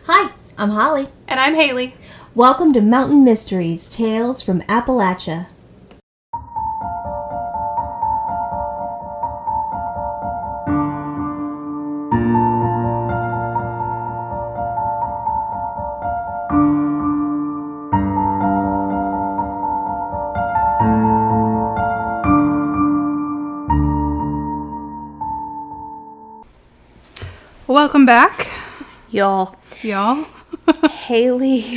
Hi, I'm Holly. And I'm Haley. Welcome to Mountain Mysteries, Tales from Appalachia. Welcome back, Y'all. Haley.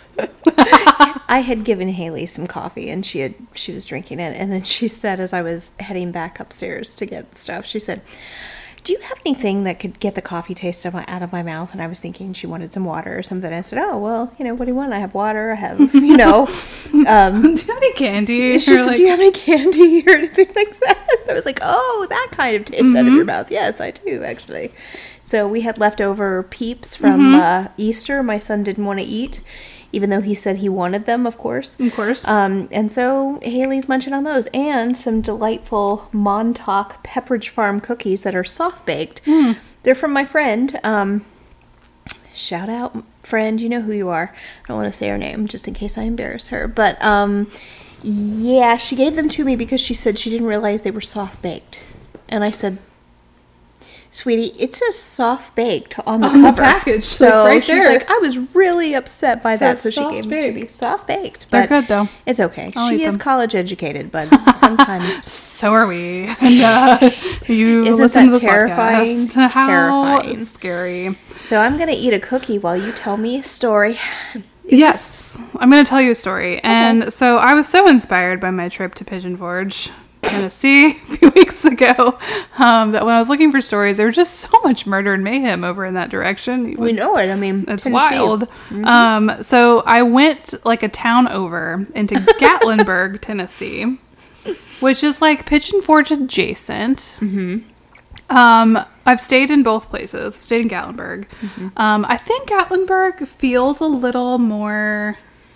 I had given Haley some coffee and she was drinking it, and then she said, as I was heading back upstairs to get stuff, she said, "Do you have anything that could get the coffee taste out of my mouth?" And I was thinking she wanted some water or something. I said, "Oh, well, what do you want? I have water. I have, do you have any candy?" She said, "Do you have any candy or anything like that?" And I was like, "Oh, that kind of taste out of your mouth. Yes, I do, actually." So we had leftover Peeps from Easter. My son didn't want to eat, even though he said he wanted them, of course. Of course. And so Haley's munching on those. And some delightful Montauk Pepperidge Farm cookies that are soft-baked. They're from my friend. Shout out, friend. You know who you are. I don't want to say her name, just in case I embarrass her. But, yeah, she gave them to me because she said she didn't realize they were soft-baked. And I said, "Sweetie, it says soft baked on the cover." Package, so right she's there. like, I was really upset by that, so she soft gave them to me. baked. Soft baked. They're But good, though. it's okay. I'll She eat is them. college educated, but sometimes So are we. And you Isn't listen to that this terrifying? podcast. How Terrifying. scary. So I'm gonna eat a cookie while you tell me a story. Yes, I'm going to tell you a story. And so I was so inspired by my trip to Pigeon Forge, Tennessee, a few weeks ago, that when I was looking for stories, there was just so much murder and mayhem over in that direction. We know it. I mean, It's Tennessee. wild. So I went like a town over into Gatlinburg, Tennessee, which is like Pigeon Forge adjacent. I've stayed in both places. I've stayed in Gatlinburg. I think Gatlinburg feels a little more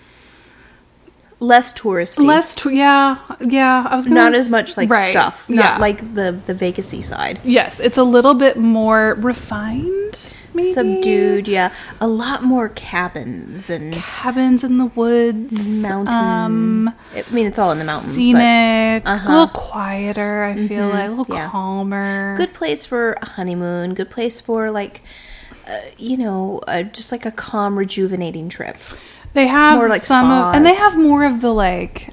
Less touristy. yeah. I was gonna Not as much like right, stuff. yeah. Not like the Vegas-y side. Yes, it's a little bit more refined, maybe. Subdued, yeah. A lot more cabins and Cabins in the woods. mountain. I mean, it's all in the mountains. Scenic. Uh-huh. A little quieter, I feel like. A little yeah. calmer. Good place for a honeymoon. Good place for just like a calm, rejuvenating trip. They have More like some of, spas. and they have more of the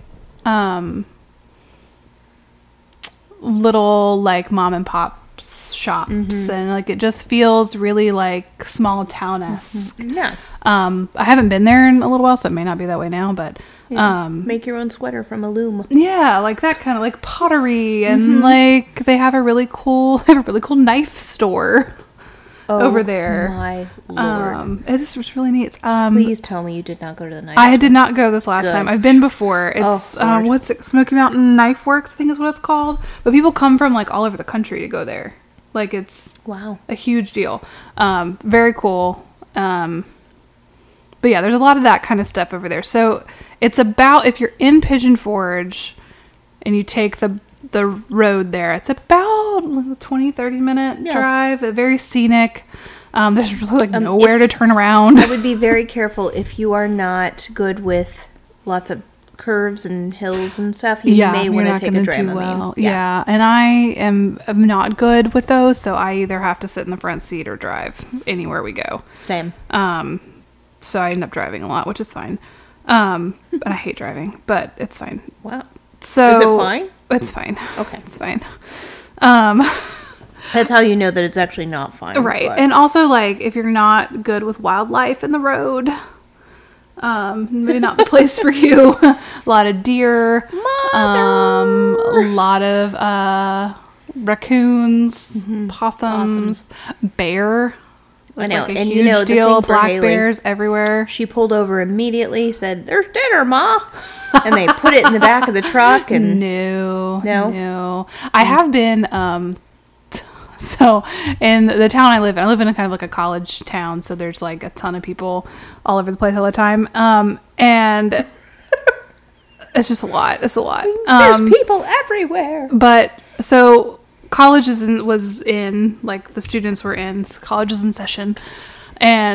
little like mom and pop shops, and like it just feels really like small town-esque. Yeah. I haven't been there in a little while, so it may not be that way now, but Make your own sweater from a loom. yeah, like that kind of like pottery, and like they have a really cool knife store over there. My Lord. It's really neat. Please tell me you did not go to the night. I did not go this last Good. time. I've been before. It's Lord. what's it? Smoky Mountain Knife Works, I think is what it's called. But people come from like all over the country to go there. Like it's Wow. a huge deal. Very cool. But yeah, there's a lot of that kind of stuff over there. So it's about, if you're in Pigeon Forge and you take the road there, it's about a 20-30 minute drive. Very scenic. There's really like nowhere to turn around. I would be very careful if you are not good with lots of curves and hills and stuff. You may want to take a Dramamine. Yeah, and I'm not good with those, so I either have to sit in the front seat or drive anywhere we go. Same. So I end up driving a lot, which is fine. And I hate driving, but it's fine. Wow. So Is it fine? It's fine. Okay. It's fine. That's how you know that it's actually not fine. Right. but- And also, like, if you're not good with wildlife in the road, maybe not the place for you. A lot of deer, a lot of raccoons, possums, bear. I It's know, like a and huge you know, the deal. thing for Black Haley, bears everywhere. she pulled over immediately, said, "There's dinner, Ma," and they put it in the back of the truck. And No. I have been. So in the town I live in a kind of like a college town. So there's like a ton of people all over the place all the time. And it's just a lot. It's a lot. there's people everywhere. But so college was in, like the students were in, so college was in session, and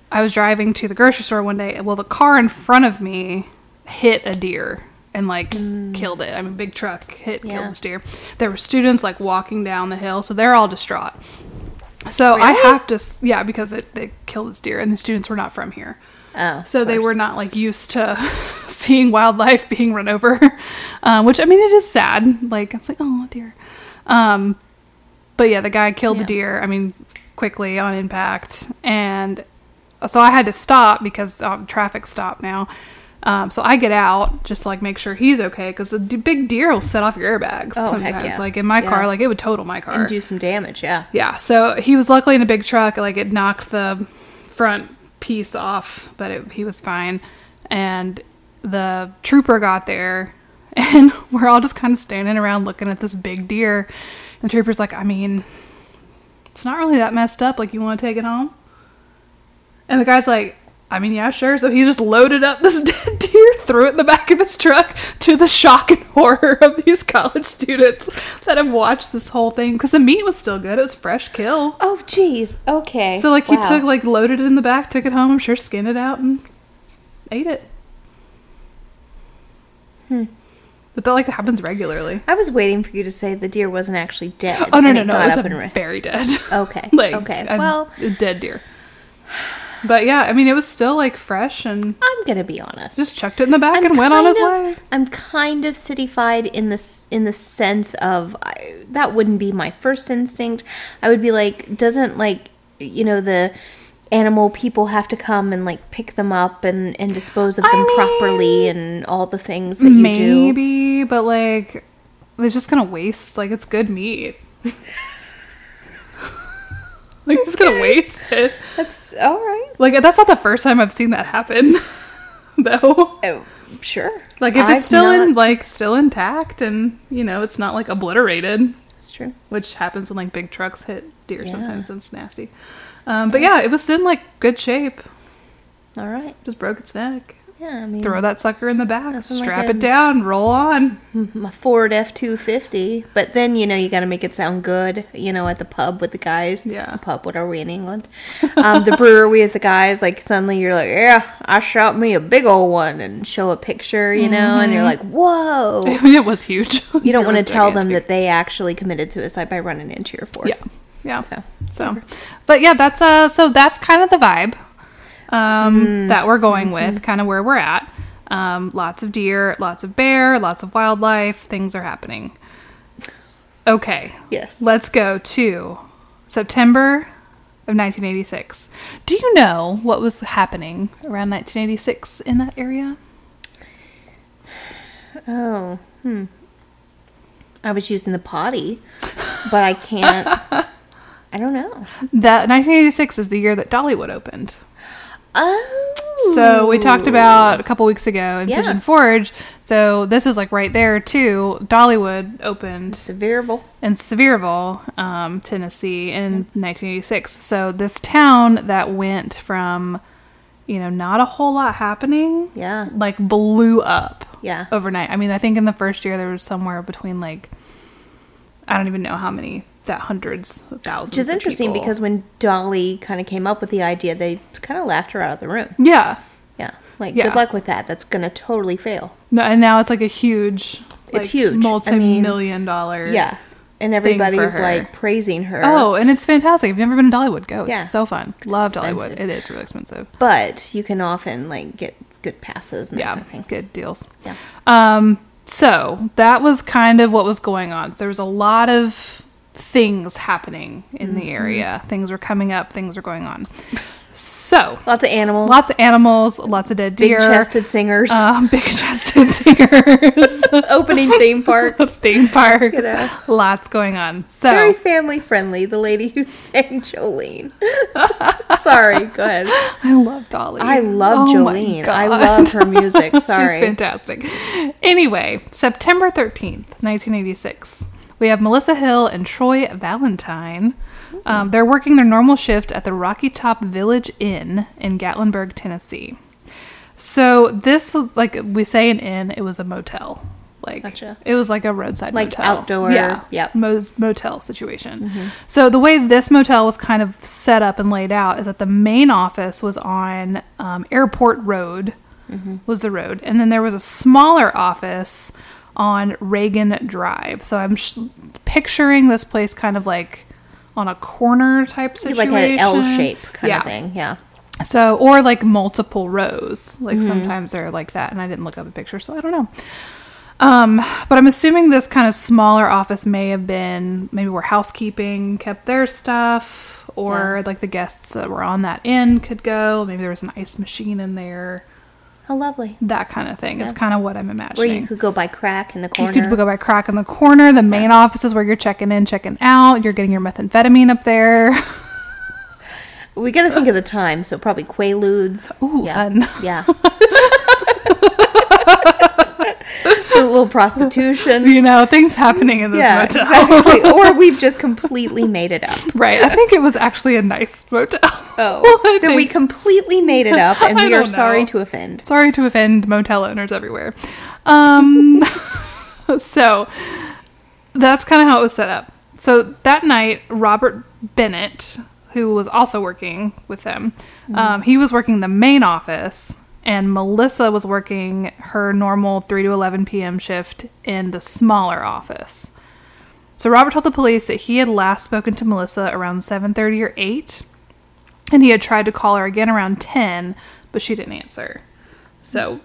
I was driving to the grocery store one day. Well, the car in front of me hit a deer and like killed it. I mean, big truck killed this deer. There were students like walking down the hill, so they're all distraught. So Really? I have to, because they killed this deer, and the students were not from here. Oh, so they were not like used to seeing wildlife being run over, which I mean, it is sad. Like I was like, oh dear. But yeah, the guy killed the deer. I mean, quickly on impact, and so I had to stop because traffic stopped now. So I get out just to like make sure he's okay, because the big deer will set off your airbags sometimes. Heck yeah. Like in my car, like it would total my car and do some damage. Yeah. So he was luckily in a big truck. Like it knocked the front piece off, but he was fine. And the trooper got there, and we're all just kind of standing around looking at this big deer. And the trooper's like, I mean, it's not really that messed up. Like, you want to take it home? And the guy's like, I mean, yeah, sure. So he just loaded up this dead deer, threw it in the back of his truck, to the shock and horror of these college students that have watched this whole thing. Because the meat was still good. It was fresh kill. Oh, geez. Okay. So, like, he took, like, loaded it in the back, took it home, I'm sure, skinned it out, and ate it. But that, like, happens regularly. I was waiting for you to say the deer wasn't actually dead. Oh, no. It was very dead. Okay. Like, okay. A dead deer. But yeah, I mean, it was still like fresh, and I'm gonna be honest. Just chucked it in the back and went on his way. I'm kind of cityfied in the sense of that wouldn't be my first instinct. I would be like, doesn't like the animal people have to come and like pick them up and dispose of them properly and all the things that you do? Maybe, but like they're just gonna waste. Like it's good meat. Like, just gonna waste it. That's all right. Like, that's not the first time I've seen that happen, though. Oh, sure. Like, if it's still intact and, it's not, like, obliterated. That's true. Which happens when, like, big trucks hit deer sometimes, and it's nasty. But yeah, it was in, like, good shape. All right. Just broke its neck. Yeah, I mean... Throw that sucker in the back, strap it down, roll on. My Ford F-250. But then, you got to make it sound good, at the pub with the guys. Yeah. The pub, what are we in England? The brewery with the guys, like, suddenly you're like, yeah, I shot me a big old one, and show a picture, and they're like, whoa. It was huge. You don't want to tell them that they actually committed suicide by running into your Ford. Yeah. Yeah. So. But yeah, that's kind of the vibe. That we're going with, kind of where we're at. Lots of deer, lots of bear, lots of wildlife, things are happening. Okay. Yes. Let's go to September of 1986. Do you know what was happening around 1986 in that area? Oh, I was using the potty, but I can't, I don't know. That 1986 is the year that Dollywood opened. Oh. So we talked about a couple weeks ago in Pigeon Forge. So this is like right there too. Dollywood opened in Sevierville, Tennessee in 1986. So this town that went from, not a whole lot happening. Yeah. Like blew up. Yeah. Overnight. I mean, I think in the first year there was somewhere between like, I don't even know how many. That hundreds of thousands. Which is interesting because when Dolly kind of came up with the idea, they kind of laughed her out of the room. Yeah. Yeah. Like, good luck with that. That's going to totally fail. No, and now it's like a huge, it's huge. Multi-million-dollar. Yeah. And everybody's like praising her. Oh, and it's fantastic. If you've never been to Dollywood, go. It's so fun. Love Dollywood. It is really expensive. But you can often like get good passes and that kind of thing. Good deals. Yeah. So that was kind of what was going on. There was a lot of things happening in the area. Things were coming up. Things were going on. So lots of animals, lots of dead deer, big-chested singers, opening theme parks, lots going on. So very family friendly. The lady who sang Jolene. Sorry, go ahead. I love Dolly. I love Jolene. I love her music. Sorry, she's fantastic. Anyway, September 13th, 1986. We have Melissa Hill and Troy Valentine. They're working their normal shift at the Rocky Top Village Inn in Gatlinburg, Tennessee. So this was, like we say, an inn. It was a motel. Like, Gotcha. it was like a roadside Like motel. outdoor, Yeah. yep. Motel situation. So the way this motel was kind of set up and laid out is that the main office was on Airport Road, was the road. And then there was a smaller office on Reagan Drive. So I'm picturing this place kind of like on a corner type situation. Like an L shape kind of thing. Yeah. So, or like multiple rows. Like sometimes they're like that. And I didn't look up a picture, so I don't know. But I'm assuming this kind of smaller office may have been maybe where housekeeping kept their stuff, or like the guests that were on that end could go. Maybe there was an ice machine in there. How lovely. That kind of thing is kind of what I'm imagining. Where you could go by crack in the corner. You could go by crack in the corner. The main office is where you're checking in, checking out. You're getting your methamphetamine up there. We got to think of the time, so probably Quaaludes. Ooh, fun. Yeah. So a little prostitution. You know, things happening in this motel. Exactly. Or we've just completely made it up. Right. I think it was actually a nice motel. Oh. Then we completely made it up, and we are sorry to offend. Sorry to offend motel owners everywhere. So that's kind of how it was set up. So that night, Robert Bennett, who was also working with them, he was working the main office, and Melissa was working her normal 3 to 11 p.m. shift in the smaller office. So Robert told the police that he had last spoken to Melissa around 7:30 or 8, and he had tried to call her again around 10, but she didn't answer. So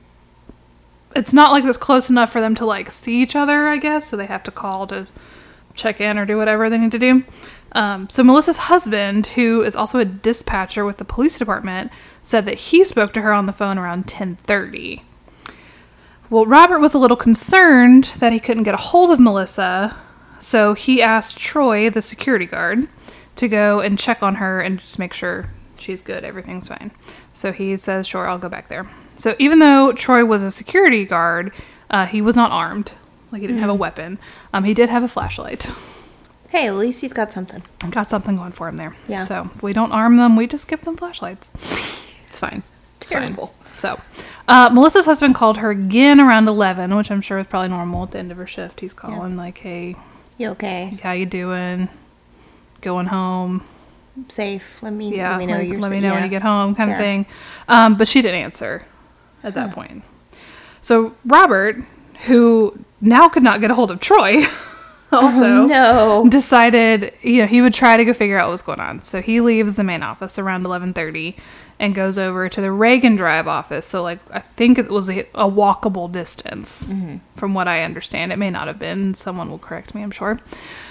it's not like it's close enough for them to like see each other, I guess, so they have to call to check in or do whatever they need to do. So Melissa's husband, who is also a dispatcher with the police department, said that he spoke to her on the phone around 10:30. Well, Robert was a little concerned that he couldn't get a hold of Melissa, so he asked Troy, the security guard, to go and check on her and just make sure she's good, everything's fine. So he says, sure, I'll go back there. So even though Troy was a security guard, he was not armed. Like, he didn't have a weapon. He did have a flashlight. Hey, at least he's got something. Got something going for him there. Yeah. So if we don't arm them, we just give them flashlights. It's fine. It's Terrible. fine. So Melissa's husband called her again around 11, which I'm sure is probably normal at the end of her shift. He's calling like, hey, You okay? how you doing? Going home? Safe. Let me Yeah, know you're let me know when you get home, kind of Yeah. thing. But she didn't answer at that point. So Robert, who now could not get a hold of Troy, also no. decided, he would try to go figure out what was going on. So he leaves the main office around 11:30 and goes over to the Reagan Drive office. So, like, I think it was a walkable distance, from what I understand. It may not have been. Someone will correct me, I'm sure.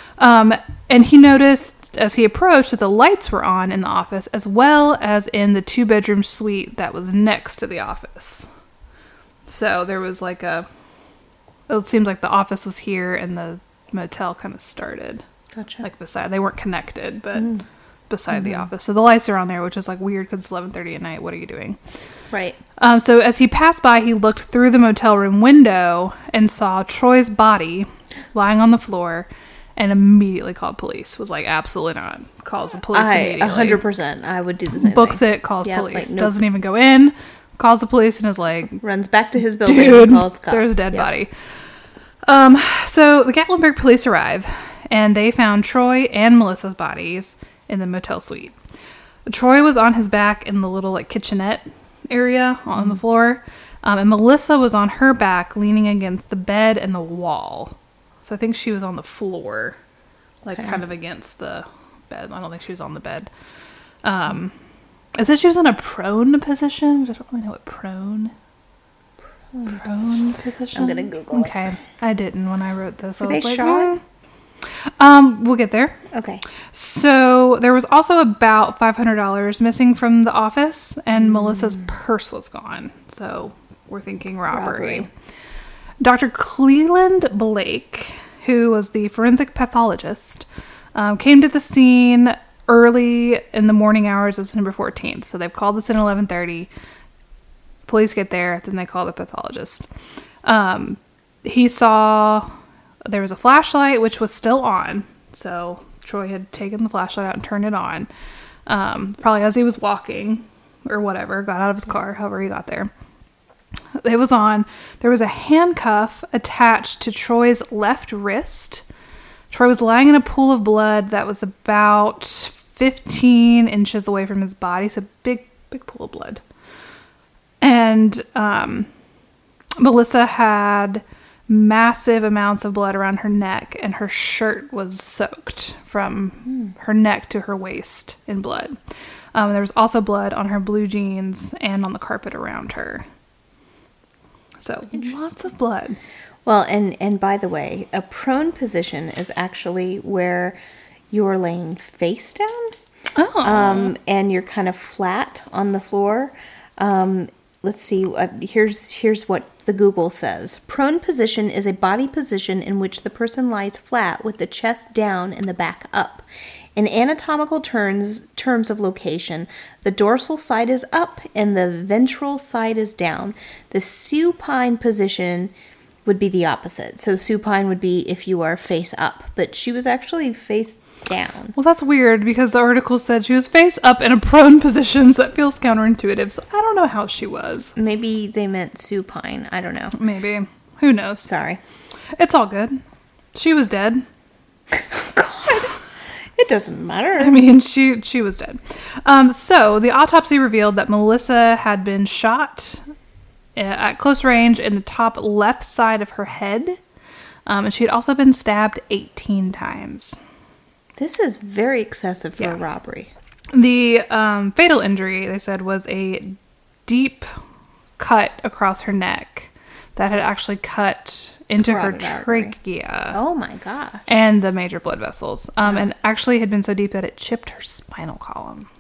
And he noticed as he approached that the lights were on in the office, as well as in the 2-bedroom suite that was next to the office. So there was like it seems like the office was here and the motel kind of started. Gotcha. Like beside, they weren't connected, but beside the office. So the lights are on there, which is like weird because it's 11:30 at night. What are you doing? Right. So as he passed by, he looked through the motel room window and saw Troy's body lying on the floor, and immediately called police. Was like, absolutely not. Calls the police immediately. 100%. I would do the same Books thing. it, calls Yeah, police. like, nope. Doesn't even go in. Calls the police and is like, Runs back to his building dude, and calls cops. there's a dead Yep. body. So the Gatlinburg police arrive, and they found Troy and Melissa's bodies in the motel suite. Troy was on his back in the little like kitchenette area on the floor, and Melissa was on her back leaning against the bed and the wall. So I think she was on the floor, like kind of against the bed. I don't think she was on the bed. It said she was in a prone position, which I don't really know what prone position. I'm gonna Google it. Okay, I didn't when I wrote this. I Were was they like, shot? We'll get there. Okay. So there was also about $500 missing from the office, and Melissa's purse was gone. So we're thinking robbery. Dr. Cleland Blake, who was the forensic pathologist, came to the scene early in the morning hours of September 14th. So they've called this in 11:30. Police get there, then they call the pathologist. He saw there was a flashlight, which was still on. So Troy had taken the flashlight out and turned it on. Probably as he was walking or whatever, got out of his car, however he got there. There was a handcuff attached to Troy's left wrist. Troy was lying in a pool of blood that was about 15 inches away from his body. So big pool of blood. And Melissa had massive amounts of blood around her neck, and her shirt was soaked from her neck to her waist in blood. There was also blood on her blue jeans and on the carpet around her. So lots of blood. Well, and by the way, a prone position is actually where you're laying face down. Oh. And you're kind of flat on the floor. Let's see. Here's what the Google says. Prone position is a body position in which the person lies flat with the chest down and the back up. In anatomical terms of location, the dorsal side is up and the ventral side is down. The supine position would be the opposite. So supine would be if you are face up, but she was actually face down. Well, that's weird because the article said she was face up in a prone position, so that feels counterintuitive. So I don't know how she was. Maybe they meant supine. I don't know. Maybe. Who knows? Sorry. It's all good. She was dead. God. It doesn't matter. I mean, she was dead. So the autopsy revealed that Melissa had been shot at close range in the top left side of her head. And she had also been stabbed 18 times. This is very excessive for a robbery. The fatal injury, they said, was a deep cut across her neck that had actually cut into her trachea. Oh my gosh. And the major blood vessels. And actually had been so deep that it chipped her spinal column.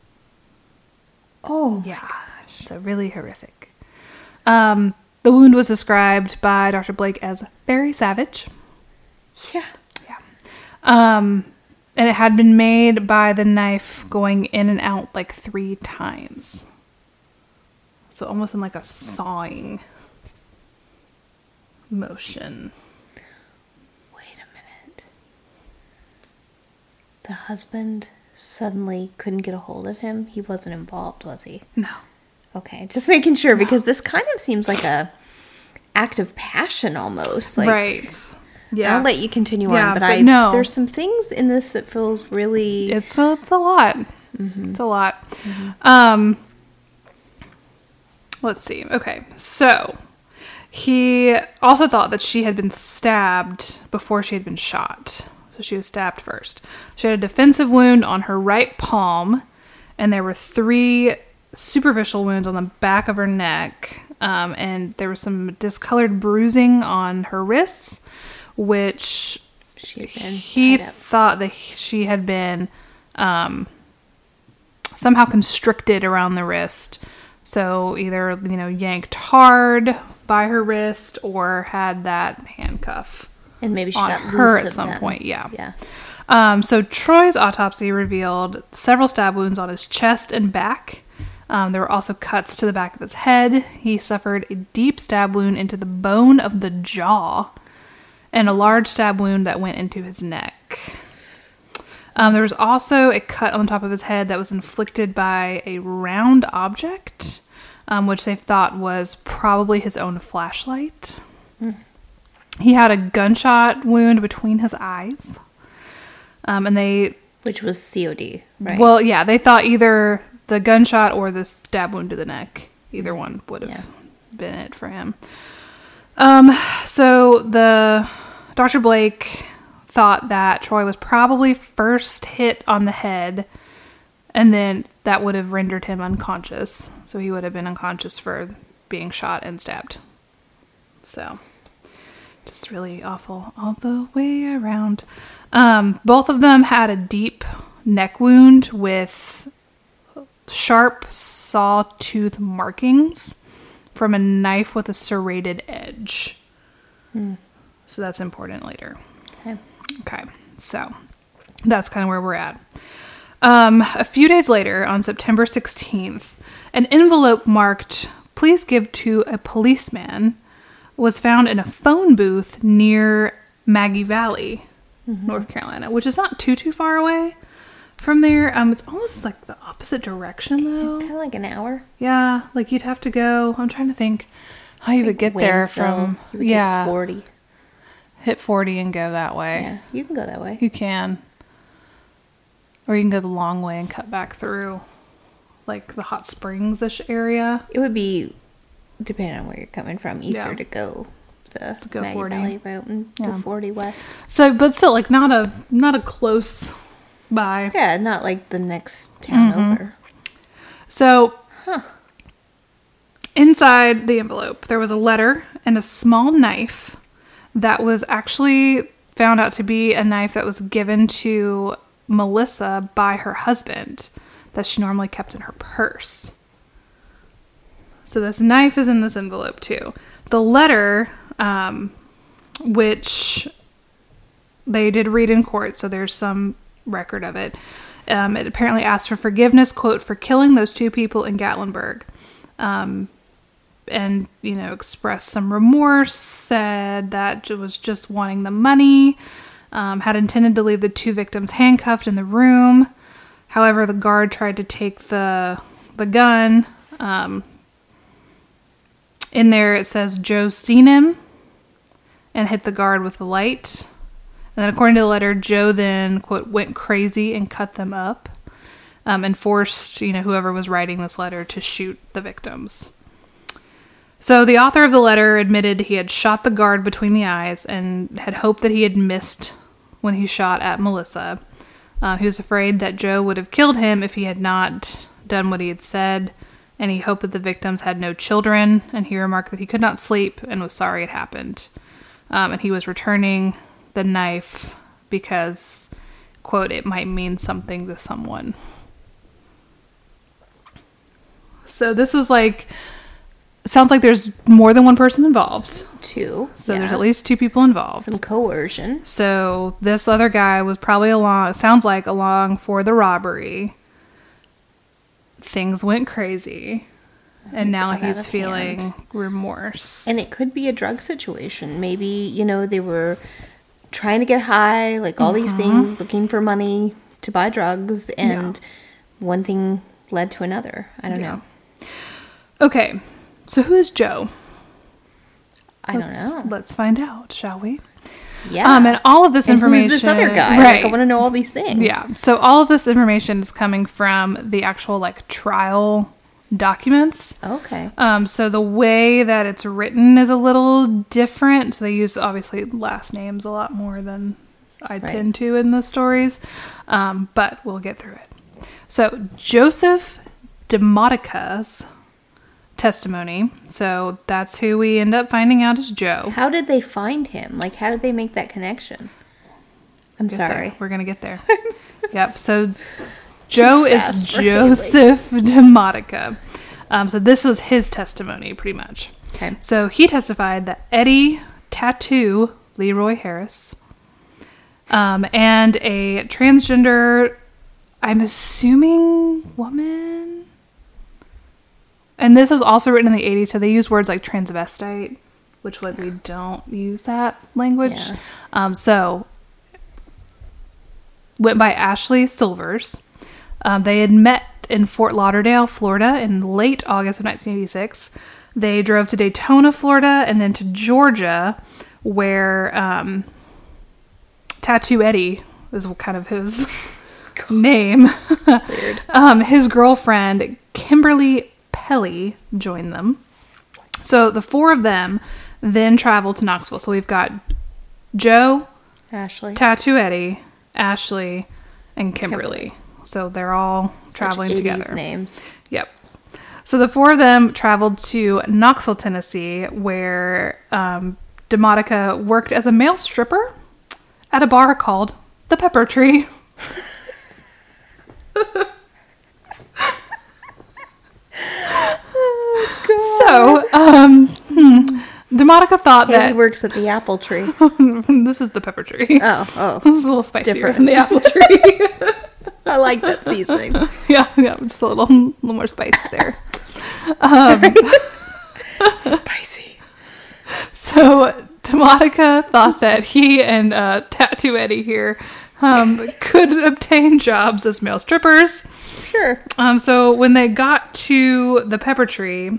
Oh yeah. Gosh. So really horrific. The wound was described by Dr. Blake as very savage. Yeah. Yeah. And it had been made by the knife going in and out like 3 times. So almost in like a sawing motion. Wait a minute. The husband suddenly couldn't get a hold of him? He wasn't involved, was he? No. Okay, just making sure, because this kind of seems like a act of passion almost. Like, right. Yeah. I'll let you continue on, but there's some things in this that feels really... It's a lot. Mm-hmm. It's a lot. Mm-hmm. Let's see. Okay, so he also thought that she had been stabbed before she had been shot. So she was stabbed first. She had a defensive wound on her right palm, and there were 3 superficial wounds on the back of her neck, and there was some discolored bruising on her wrists, which he thought that she had been somehow constricted around the wrist. So either, yanked hard by her wrist or had that handcuff. And maybe she on got her loose at some them. point. Yeah. Yeah. So Troy's autopsy revealed several stab wounds on his chest and back. There were also cuts to the back of his head. He suffered a deep stab wound into the bone of the jaw and a large stab wound that went into his neck. There was also a cut on top of his head that was inflicted by a round object, which they thought was probably his own flashlight. Mm. He had a gunshot wound between his eyes. Which was COD, right? Well, yeah, they thought either the gunshot or the stab wound to the neck. Either one would have been it for him. So Dr. Blake thought that Troy was probably first hit on the head, and then that would have rendered him unconscious. So he would have been unconscious for being shot and stabbed. So, just really awful all the way around. Both of them had a deep neck wound with sharp sawtooth markings from a knife with a serrated edge. So that's important later. Okay, so that's kind of where we're at. A few days later, on September 16th, an envelope marked, "Please give to a policeman," was found in a phone booth near Maggie Valley, North Carolina, which is not too far away from there. It's almost like the opposite direction though. Kind of like an hour. Yeah, like you'd have to go. I'm trying to think how you would get there from. You would take 40. Hit 40 and go that way. Yeah, you can go that way. You can. Or you can go the long way and cut back through, like, the Hot Springs-ish area. It would be, depending on where you're coming from, easier Yeah. to go the To go Maggie 40. Valley route and Yeah. do 40 west. So, but still, like, not a close by. Yeah, not like the next town Mm-hmm. over. So, inside the envelope, there was a letter and a small knife that was actually found out to be a knife that was given to Melissa by her husband that she normally kept in her purse. So this knife is in this envelope too. The letter, which they did read in court, so there's some record of it. It apparently asked for forgiveness, quote, for killing those 2 people in Gatlinburg. And, you know, expressed some remorse, said that it was just wanting the money, had intended to leave the 2 victims handcuffed in the room. However, the guard tried to take the gun. In there it says Joe seen him and hit the guard with the light. And then according to the letter, Joe then, quote, went crazy and cut them up, and forced, you know, whoever was writing this letter to shoot the victims. So the author of the letter admitted he had shot the guard between the eyes and had hoped that he had missed when he shot at Melissa. He was afraid that Joe would have killed him if he had not done what he had said, and he hoped that the victims had no children, and he remarked that he could not sleep and was sorry it happened. And he was returning the knife because, quote, it might mean something to someone. So this was like, sounds like there's more than one person involved. 2. So there's at least 2 people involved. some coercion. So this other guy was probably along for the robbery. Things went crazy. And now Got out he's of feeling hand. remorse. And it could be a drug situation. Maybe, you know, they were trying to get high, like all these things, looking for money to buy drugs, and one thing led to another. I don't know. Okay, so who is Joe? I don't know. Let's find out, shall we? Yeah. And all of this And information. who's this other guy? Right. Like, I want to know all these things. Yeah. So all of this information is coming from the actual like trial documents. Okay. So the way that it's written is a little different. So they use obviously last names a lot more than I tend to in the stories. But we'll get through it. So Joseph Demodica's testimony. So that's who we end up finding out is Joe. How did they find him? Like, how did they make that connection? I'm sorry. We're going to get there. Yep. So Joe is fast for Joseph Demodica. So this was his testimony pretty much. Okay. So he testified that Eddie Tattoo Leroy Harris and a transgender, I'm assuming woman. And this was also written in the 80s, so they use words like transvestite, which like we don't use that language. Yeah. So went by Ashley Silvers. They had met in Fort Lauderdale, Florida in late August of 1986. They drove to Daytona, Florida, and then to Georgia, where Tattoo Eddie is kind of his name. Weird. His girlfriend, Kimberly Pelly, joined them. So the 4 of them then traveled to Knoxville. So we've got Joe, Ashley. Tattoo Eddie, Ashley, and Kimberly. So they're all traveling Such 80s together. names. Yep. So the 4 of them traveled to Knoxville, Tennessee, where Demodica worked as a male stripper at a bar called the Pepper Tree. So, Demodica thought Haley that works at the apple tree. this is the Pepper Tree. Oh. This is a little spicier Different. than the apple tree. I like that seasoning. yeah, just a little more spice there. Spicy. So Demodica thought that he and Tattoo Eddie here could obtain jobs as male strippers. Sure. So when they got to the pepper tree,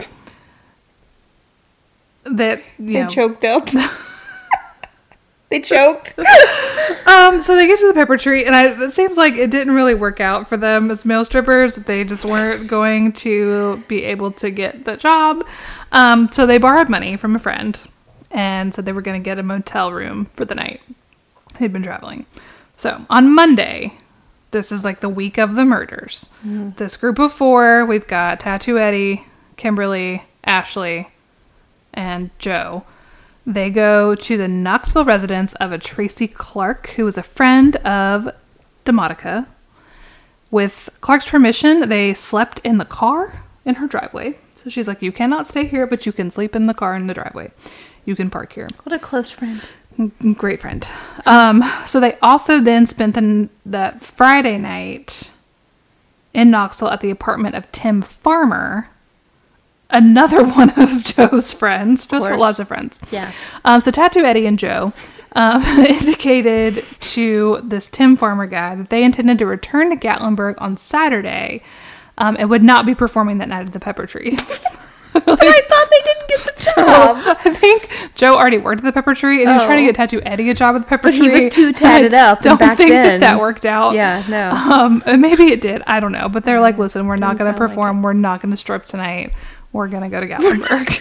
They choked up. They choked. So they get to the pepper tree, and it seems like it didn't really work out for them as male strippers. They just weren't going to be able to get the job. So they borrowed money from a friend and said they were going to get a motel room for the night. They'd been traveling. So on Monday, this is like the week of the murders. This group of 4, we've got Tattoo Eddie, Kimberly, Ashley, and Joe. They go to the Knoxville residence of a Tracy Clark, who was a friend of Demotica. With Clark's permission, they slept in the car in her driveway. So she's like, you cannot stay here, but you can sleep in the car in the driveway. You can park here. What a close friend. Great friend. So they also then spent that Friday night in Knoxville at the apartment of Tim Farmer, another one of Joe's friends. Joe's got lots of friends. Yeah. So Tattoo Eddie and Joe indicated to this Tim Farmer guy that they intended to return to Gatlinburg on Saturday and would not be performing that night at the Pepper Tree. But I thought they didn't get the job. I think Joe already worked at the Pepper Tree, and he was trying to get Tattoo Eddie a job at the Pepper Tree. But he was too tatted up. Don't back think then. that worked out. Yeah, no. And maybe it did. I don't know. But they're like, listen, we're not going to sound perform. We're not going to strip tonight. We're going to go to Gatlinburg.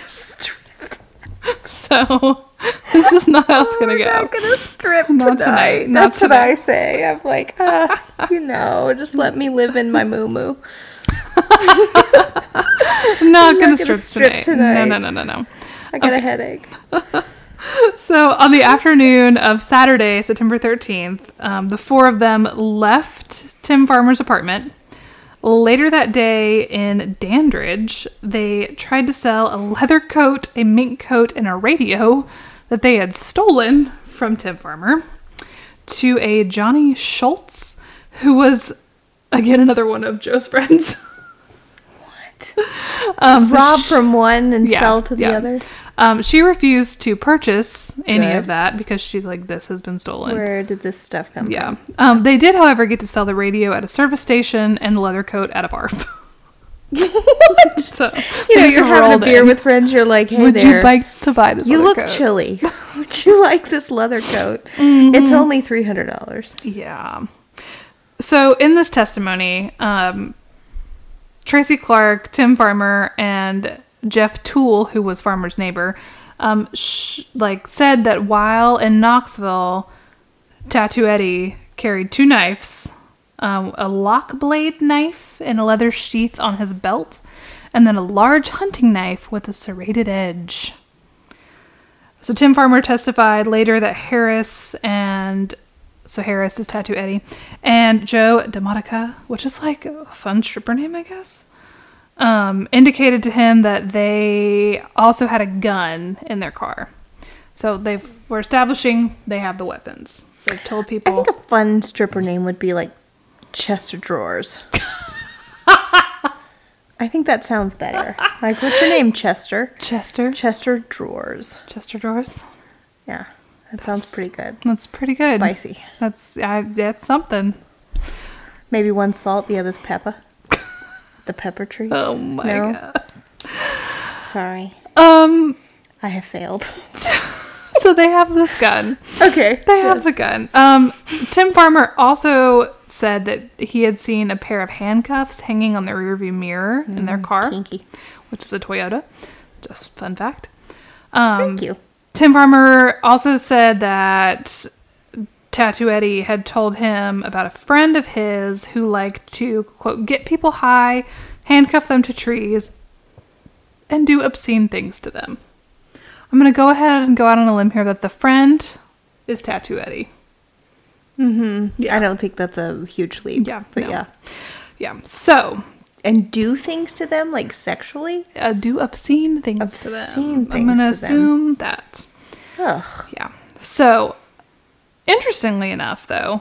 So it's just not how it's going to go. We're not going to strip Not tonight. tonight. That's what I say. I'm like, just let me live in my moo-moo. I'm not going to strip tonight. No. I got a headache. So on the afternoon of Saturday, September 13th, the 4 of them left Tim Farmer's apartment. Later that day in Dandridge, they tried to sell a leather coat, a mink coat, and a radio that they had stolen from Tim Farmer to a Johnny Schultz, who was, again, another one of Joe's friends. Rob from one and sell to the other? She refused to purchase any of that because she's like, this has been stolen. Where did this stuff come from? Yeah. They did, however, get to sell the radio at a service station and the leather coat at a bar. What? So, you're having a beer with friends, you're like, hey, would you like to buy this leather coat? You look chilly. Would you like this leather coat? Mm-hmm. It's only $300. Yeah. So in this testimony, Tracy Clark, Tim Farmer, and Jeff Toole, who was Farmer's neighbor, said that while in Knoxville, Tattoo Eddie carried 2 knives, a lock blade knife in a leather sheath on his belt, and then a large hunting knife with a serrated edge. So Tim Farmer testified later that Harris is Tattoo Eddie, and Joe Demotica, which is like a fun stripper name, I guess, indicated to him that they also had a gun in their car. So they were establishing they have the weapons. They've told people. I think a fun stripper name would be like Chester Drawers. I think that sounds better. Like, what's your name, Chester? Chester Drawers. Chester Drawers. Yeah, that sounds pretty good. That's pretty good. Spicy. That's something. Maybe one salt, the other's pepper. The Pepper Tree. Oh my god. Sorry. I have failed. So they have this gun. Okay. They have the gun. Tim Farmer also said that he had seen a pair of handcuffs hanging on the rearview mirror in their car. Kinky. Which is a Toyota. Just fun fact. Thank you. Tim Farmer also said that Tattoo Eddie had told him about a friend of his who liked to, quote, get people high, handcuff them to trees, and do obscene things to them. I'm going to go ahead and go out on a limb here that the friend is Tattoo Eddie. Mm-hmm. Yeah. I don't think that's a huge leap. Yeah. But no. yeah. Yeah. So. And do things to them, like sexually? Do obscene things to them. Things I'm going to assume that. Ugh. Yeah. So, interestingly enough, though,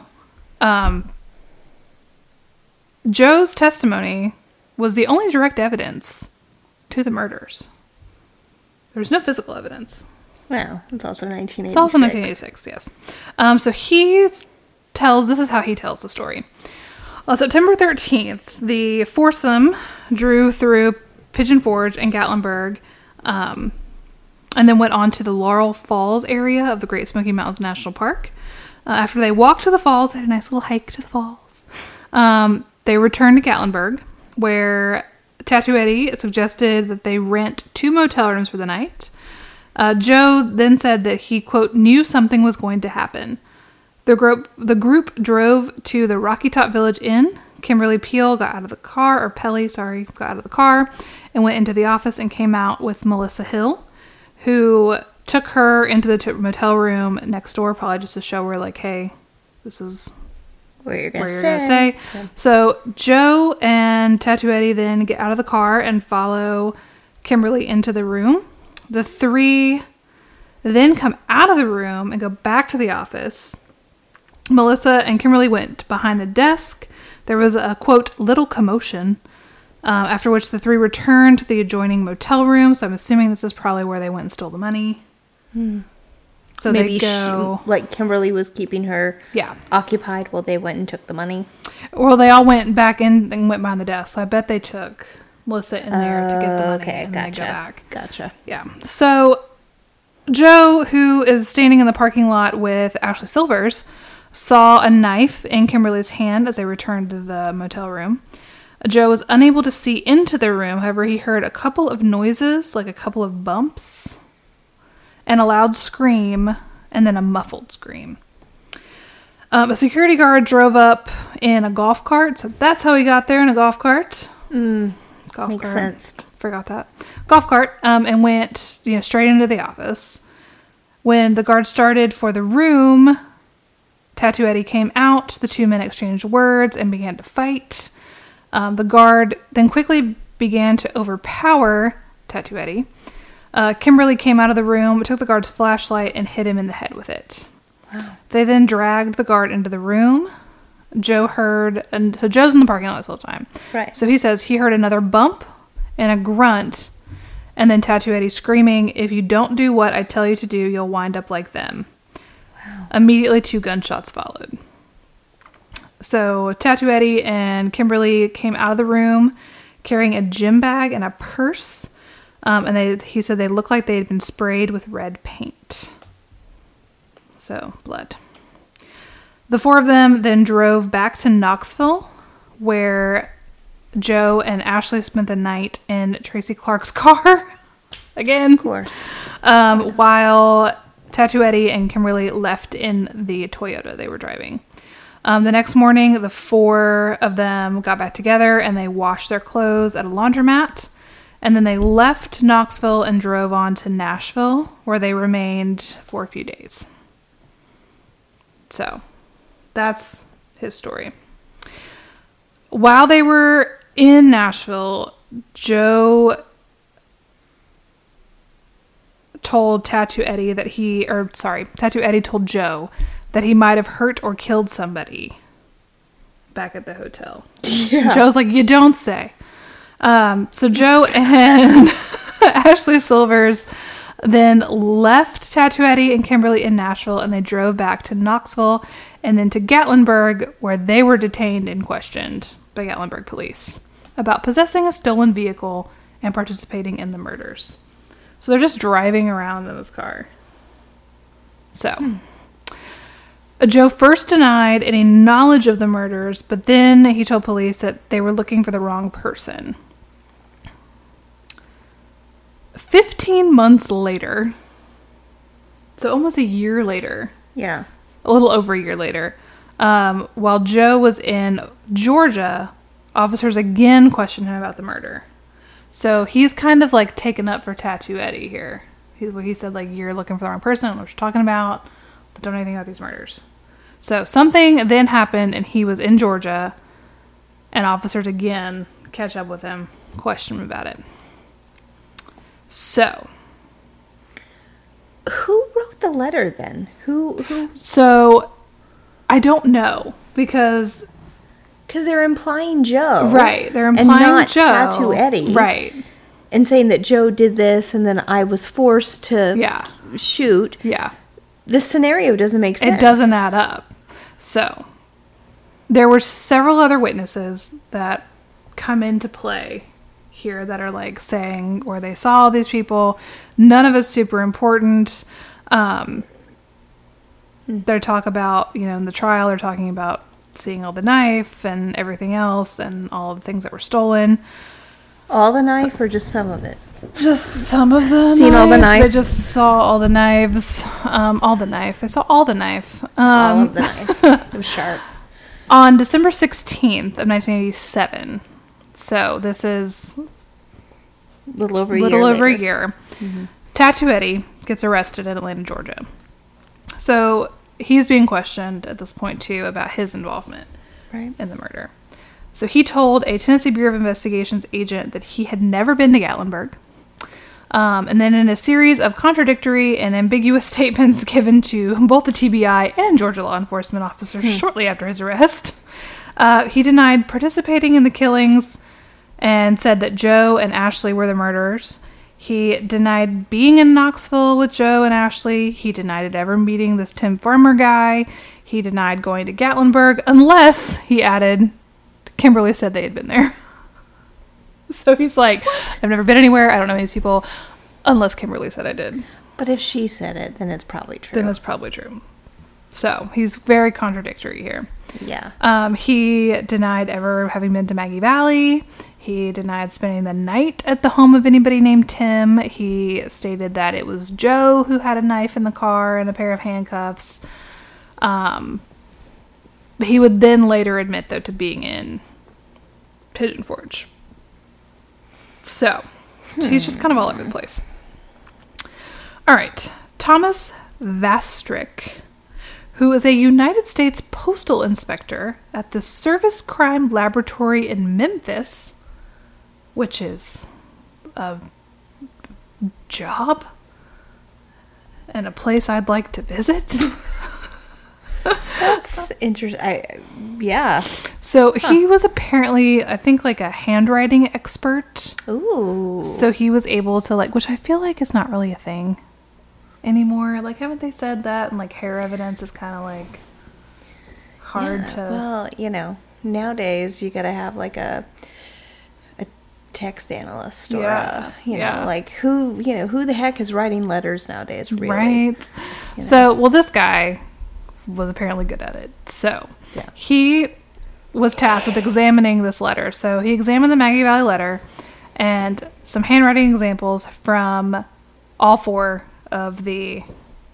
Joe's testimony was the only direct evidence to the murders. There was no physical evidence. Wow. It's also 1986. It's also 1986, yes. So he this is how he tells the story. On September 13th, the foursome drew through Pigeon Forge and Gatlinburg, and then went on to the Laurel Falls area of the Great Smoky Mountains National Park. After they walked to the falls, they had a nice little hike to the falls. They returned to Gatlinburg, where Tattoo Eddie suggested that they rent 2 motel rooms for the night. Joe then said that he, quote, knew something was going to happen. The group drove to the Rocky Top Village Inn. Kimberly Peel got out of the car, or Pelly, sorry, got out of the car and went into the office and came out with Melissa Hill, who took her into the motel room next door, probably just to show her, like, hey, this is where you're going to stay. Yeah. So Joe and Tattoo Eddie then get out of the car and follow Kimberly into the room. The 3 then come out of the room and go back to the office. Melissa and Kimberly went behind the desk. There was a, quote, little commotion, after which the 3 returned to the adjoining motel room. So I'm assuming this is probably where they went and stole the money. So maybe they go... Kimberly was keeping her Yeah. occupied while they went and took the money. Well, they all went back in and went behind the desk. So I bet they took Melissa in there to get the money and then they go back. Gotcha. Yeah. So Joe, who is standing in the parking lot with Ashley Silvers, saw a knife in Kimberly's hand as they returned to the motel room. Joe was unable to see into the room. However, he heard a couple of noises, like a couple of bumps, and a loud scream, and then a muffled scream. A security guard drove up in a golf cart, so that's how he got there, in a golf cart. Golf Makes cart. sense. Forgot that. Golf cart, and went, straight into the office. When the guard started for the room, Tattoo Eddie came out. The 2 men exchanged words and began to fight. The guard then quickly began to overpower Tattoo Eddie. Kimberly came out of the room, took the guard's flashlight, and hit him in the head with it. Wow. They then dragged the guard into the room. Joe heard, and so Joe's in the parking lot this whole time. Right. So he says he heard another bump and a grunt, and then Tattoo Eddie screaming, "If you don't do what I tell you to do, you'll wind up like them." Wow. Immediately 2 gunshots followed. So Tattoo Eddie and Kimberly came out of the room carrying a gym bag and a purse. And he said they looked like they had been sprayed with red paint. So, blood. The 4 of them then drove back to Knoxville, where Joe and Ashley spent the night in Tracy Clark's car. Again. Of course. While Tattoo Eddie and Kimberly left in the Toyota they were driving. The next morning, the 4 of them got back together and they washed their clothes at a laundromat. And then they left Knoxville and drove on to Nashville, where they remained for a few days. So, that's his story. While they were in Nashville, Tattoo Eddie told Joe that he might have hurt or killed somebody back at the hotel. Yeah. Joe's like, you don't say. So Joe and Ashley Silvers then left Tattoo Eddie and Kimberly in Nashville, and they drove back to Knoxville and then to Gatlinburg, where they were detained and questioned by Gatlinburg police about possessing a stolen vehicle and participating in the murders. So they're just driving around in this car. So, Joe first denied any knowledge of the murders, but then he told police that they were looking for the wrong person. 15 months later, so almost a year later, Yeah. a little over a year later, while Joe was in Georgia, officers again questioned him about the murder. So he's kind of like taken up for Tattoo Eddie here. He said, like, you're looking for the wrong person, I don't know what you're talking about, don't know anything about these murders. So something then happened, and he was in Georgia, and officers again catch up with him, question him about it. So, who wrote the letter then? Who? So, I don't know, because they're implying Joe. Right, they're implying and not Joe. Tattoo Eddie. Right. And saying that Joe did this, and then I was forced to shoot. Yeah. This scenario doesn't make sense. It doesn't add up. So, there were several other witnesses that come into play here that are like saying where they saw these people. None of it's super important. They talk about, in the trial, they're talking about seeing all the knife and everything else and all the things that were stolen. All the knife or just some of it? Just some of the Seen all the knife? They just saw all the knives. All the knife. They saw all the knife. All of the knife. It was sharp. On December 16th of 1987. So this is A little over a year. Mm-hmm. Tattoo Eddie gets arrested in Atlanta, Georgia. So he's being questioned at this point, too, about his involvement in the murder. So he told a Tennessee Bureau of Investigations agent that he had never been to Gatlinburg. And then in a series of contradictory and ambiguous statements given to both the TBI and Georgia law enforcement officers shortly after his arrest, he denied participating in the killings and said that Joe and Ashley were the murderers. He denied being in Knoxville with Joe and Ashley. He denied ever meeting this Tim Farmer guy. He denied going to Gatlinburg unless, he added, Kimberly said they had been there. So he's like, I've never been anywhere. I don't know these people unless Kimberly said I did. But if she said it, then it's probably true. So he's very contradictory here. Yeah. He denied ever having been to Maggie Valley. He denied spending the night at the home of anybody named Tim. He stated that it was Joe who had a knife in the car and a pair of handcuffs. He would then later admit, though, to being in Pigeon Forge. So he's just kind of all over the place. All right. Thomas Vastrick, who is a United States postal inspector at the Service Crime Laboratory in Memphis, which is a job and a place I'd like to visit. That's interesting. Yeah. So he was apparently, I think, like a handwriting expert. Ooh. So he was able to, like, which I feel like is not really a thing anymore. Like, haven't they said that? And, like, hair evidence is kind of, like, hard to... Well, nowadays you gotta have, like, a text analyst or like who the heck is writing letters nowadays, really? Right. So, well, this guy was apparently good at it. So he was tasked with examining this letter. So he examined the Maggie Valley letter and some handwriting examples from all four of the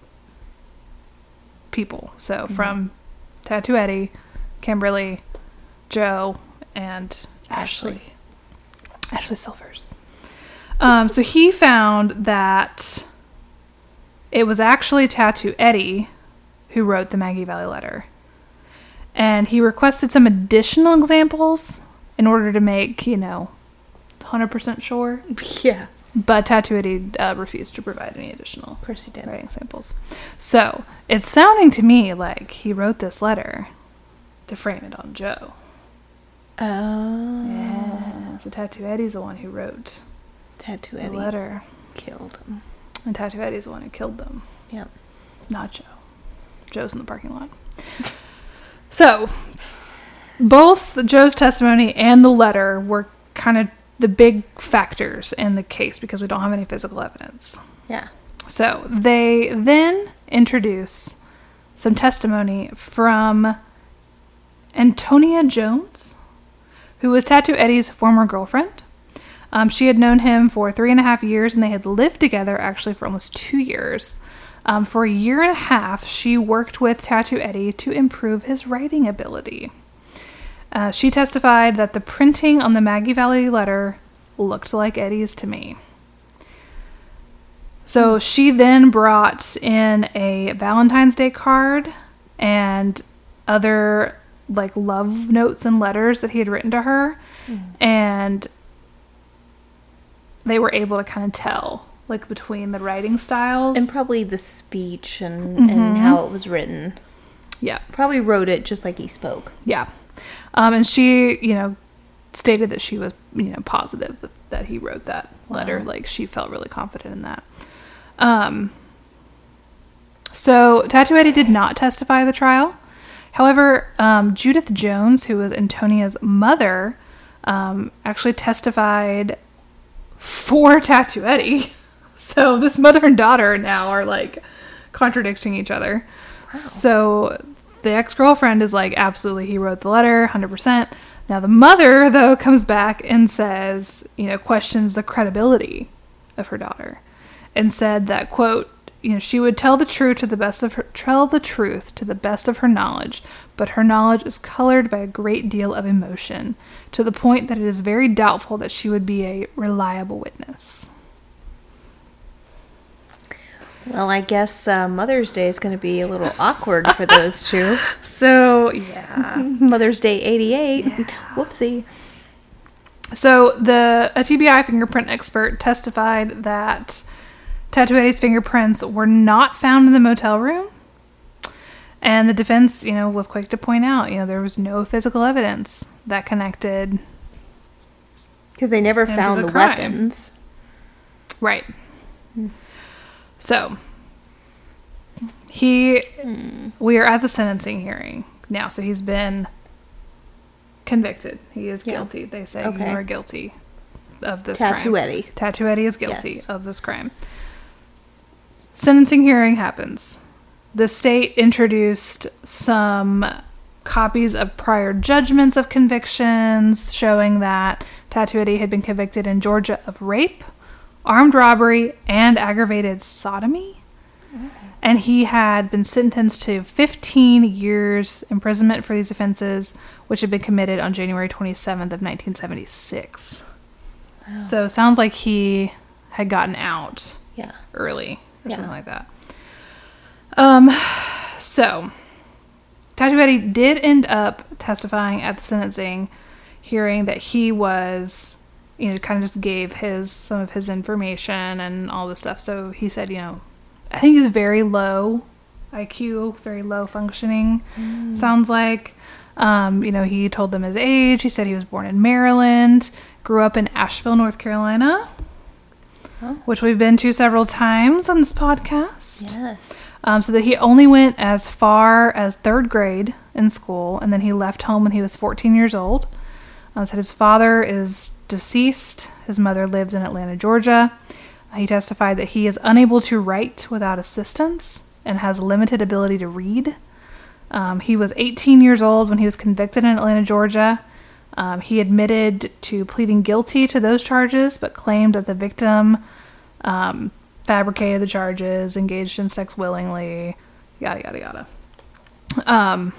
people. So from Tattoo Eddie, Kimberly, Joe, and Ashley Silvers. So he found that it was actually Tattoo Eddie who wrote the Maggie Valley letter. And he requested some additional examples in order to make, 100% sure. Yeah. But Tattoo Eddie refused to provide any additional Of course he did. writing samples. So, it's sounding to me like he wrote this letter to frame it on Joe. Oh. Yeah. So Tattoo Eddie's the one who wrote Tattoo the Eddie letter. killed him. And Tattoo Eddie's the one who killed them. Yep. Not Joe. Joe's in the parking lot. So, both Joe's testimony and the letter were kind of the big factors in the case because we don't have any physical evidence. Yeah. So, they then introduce some testimony from Antonia Jones, who was Tattoo Eddie's former girlfriend. She had known him for 3.5 years, and they had lived together actually for almost 2 years. For 1.5 years, she worked with Tattoo Eddie to improve his writing ability. She testified that the printing on the Maggie Valley letter looked like Eddie's to me. So she then brought in a Valentine's Day card and other like love notes and letters that he had written to her, and they were able to kind of tell like between the writing styles And probably the speech and how it was written. Yeah. Probably wrote it just like he spoke. Yeah. And she, stated that she was, positive that he wrote that letter. Like, she felt really confident in that. So, Tattoo Eddie did not testify at the trial. However, Judith Jones, who was Antonia's mother, actually testified for Tatuetti. So this mother and daughter now are like contradicting each other. Wow. So the ex-girlfriend is like, absolutely, he wrote the letter, 100%. Now the mother, though, comes back and says, questions the credibility of her daughter, and said that, quote, she would tell the truth to the best of her knowledge, but her knowledge is colored by a great deal of emotion, to the point that it is very doubtful that she would be a reliable witness. Well, I guess Mother's Day is going to be a little awkward for those two. So, yeah. Mother's Day 88. Yeah. Whoopsie. So, a TBI fingerprint expert testified that Tatuetti's fingerprints were not found in the motel room. And the defense, was quick to point out, there was no physical evidence that connected. Because they never found the weapons. Right. So, we are at the sentencing hearing now. So he's been convicted. He is guilty. They say you are guilty of this crime. Tatuetti is guilty of this crime. Sentencing hearing happens. The state introduced some copies of prior judgments of convictions showing that Tatuetti had been convicted in Georgia of rape, armed robbery, and aggravated sodomy. And he had been sentenced to 15 years imprisonment for these offenses, which had been committed on January 27th of 1976. Wow. So sounds like he had gotten out early or something like that. So Tatuetti did end up testifying at the sentencing hearing that he was, kind of just gave some of his information and all this stuff. So he said, I think he's very low IQ, very low functioning, sounds like. He told them his age. He said he was born in Maryland, grew up in Asheville, North Carolina, which we've been to several times on this podcast. Yes. So that he only went as far as third grade in school, and then he left home when he was 14 years old. Said his father is deceased. His mother lived in Atlanta, Georgia. He testified that he is unable to write without assistance and has limited ability to read. He was 18 years old when he was convicted in Atlanta, Georgia. He admitted to pleading guilty to those charges, but claimed that the victim fabricated the charges, engaged in sex willingly, yada, yada, yada.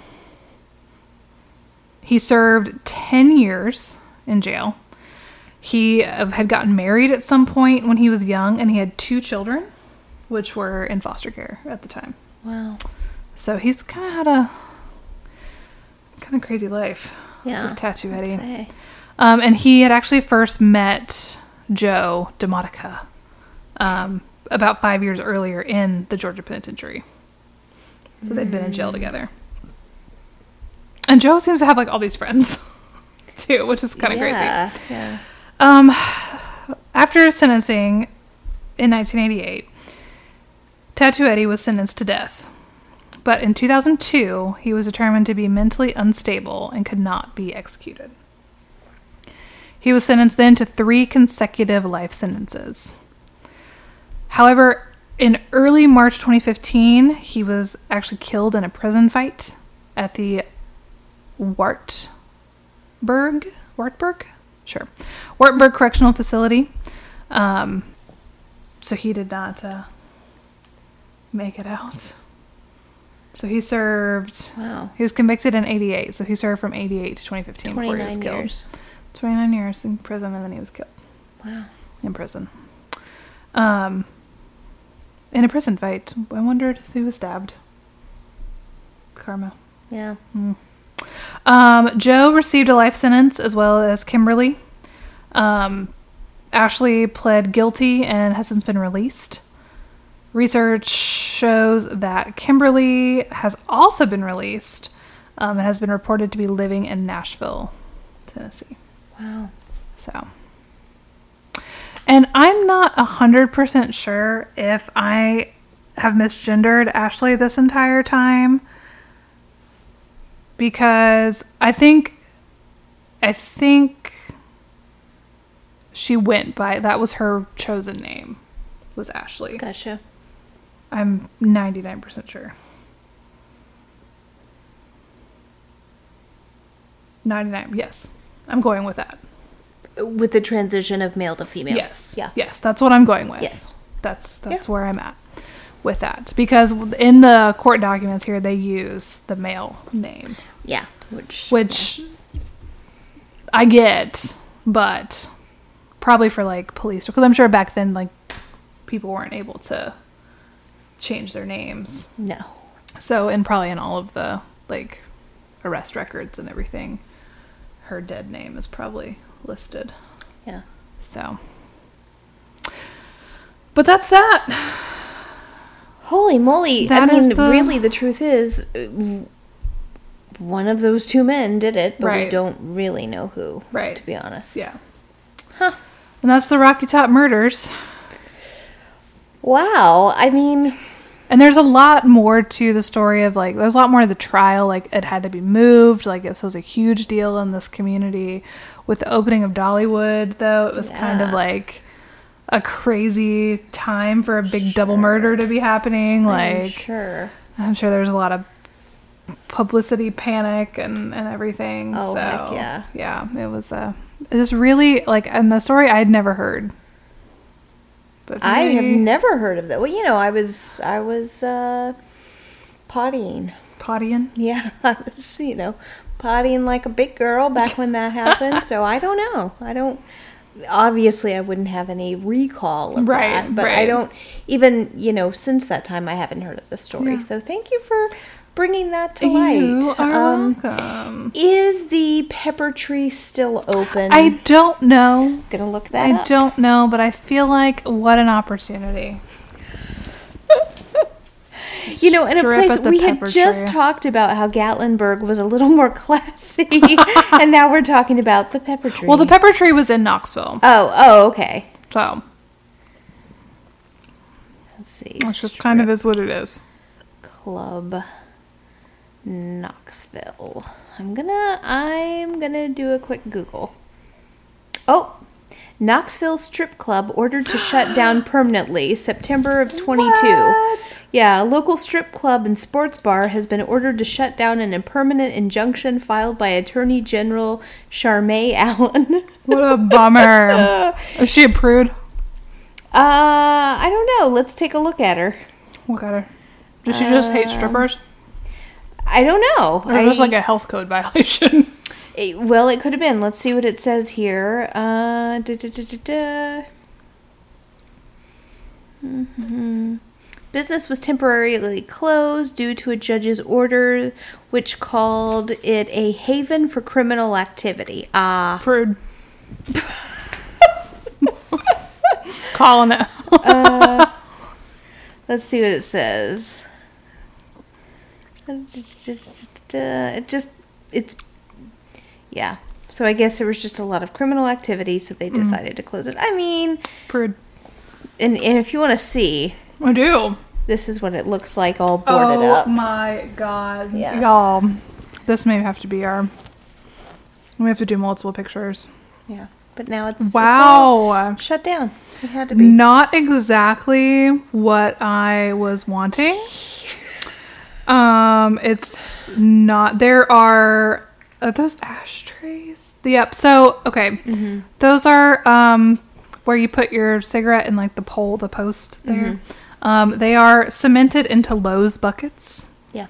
He served 10 years in jail. He had gotten married at some point when he was young, and he had 2 children, which were in foster care at the time. Wow. So he's kind of had a kind of crazy life. Yeah. This Tatuetti. And he had actually first met Joe DeModica about 5 years earlier in the Georgia penitentiary. So they'd been in jail together. And Joe seems to have all these friends too, which is kind of crazy. Yeah. After sentencing in 1988, Tatuetti was sentenced to death. But in 2002, he was determined to be mentally unstable and could not be executed. He was sentenced then to 3 consecutive life sentences. However, in early March 2015, he was actually killed in a prison fight at the Wartburg Correctional Facility. So he did not make it out. So he served... Wow. He was convicted in 88, so he served from 88 to 2015 before he was killed. 29 years. 29 years in prison, and then he was killed. Wow. In prison. In a prison fight. I wondered if he was stabbed. Karma. Yeah. Joe received a life sentence, as well as Kimberly. Ashley pled guilty and has since been released. Research shows that Kimberly has also been released and has been reported to be living in Nashville, Tennessee. Wow. So, and I'm not 100% sure if I have misgendered Ashley this entire time. because I think she went by, that was her chosen name, was Ashley. Gotcha. I'm 99% sure. 99, yes. I'm going with that. With the transition of male to female. Yes. Yeah. Yes, that's what I'm going with. Yes. That's where I'm at with that. Because in the court documents here, they use the male name. Yeah. Which I get, but probably for like police. Because I'm sure back then, like, people weren't able to change their names. No. So, and probably in all of the, like, arrest records and everything, her dead name is probably listed. Yeah. So, but that's that. Holy moly. That I mean, is the- really, the truth is, one of those two men did it, but we Right. don't really know who, Right. to be honest. Yeah. Huh. And that's the Rocky Top murders. Wow. I mean, And there's a lot more to the story of, like, there's a lot more to the trial. Like, it had to be moved. Like, this was a huge deal in this community. With the opening of Dollywood, though, it was kind of Yeah. like a crazy time for a big double murder to be happening. Like, I'm sure there's a lot of publicity panic and everything. Oh, so, heck yeah. Yeah, it was really, like, and the story I'd never heard. But I have me- never heard of that. Well, you know, I was pottying. Pottying? Yeah, I was, you know, pottying like a big girl back when that happened. So I don't know. Obviously, I wouldn't have any recall of Right, that. But I right. don't, even, you know, since that time, I haven't heard of the story. Yeah. So thank you for bringing that to light. You are welcome. Is the pepper tree still open? I don't know. Gonna look that I up. don't know, but I feel like what an opportunity. You know, in a Strip place at the we had pepper just tree. talked about how Gatlinburg was a little more classy, and now we're talking about the pepper tree. Well, the pepper tree was in Knoxville, Oh, okay. so Let's see. which just kind of is what it is. Club Knoxville. I'm gonna do a quick Google. Oh, Knoxville Strip Club ordered to shut down permanently, September of 22. What? Yeah, a local strip club and sports bar has been ordered to shut down in a permanent injunction filed by Attorney General Charmaine Allen. What a bummer. Is she a prude? I don't know. Let's take a look at her. Look at her. Does she just hate strippers? I don't know. Or just like a health code violation? Well, it could have been. Let's see what it says here. Business was temporarily closed due to a judge's order, which called it a haven for criminal activity. Prude. Calling it. Let's see what it says. Yeah. So I guess there was just a lot of criminal activity, so they decided to close it. I mean, Prude. and if you want to see, I do. this is what it looks like all boarded Oh up. my god. Yeah. Y'all, this may have to be we have to do multiple pictures. Yeah. But now it's Wow. all shut down. It had to be. Not exactly what I was wanting. It's not. There are those ashtrays. Yep. So okay, those are where you put your cigarette in, like the post there. They are cemented into Lowe's buckets. Yeah.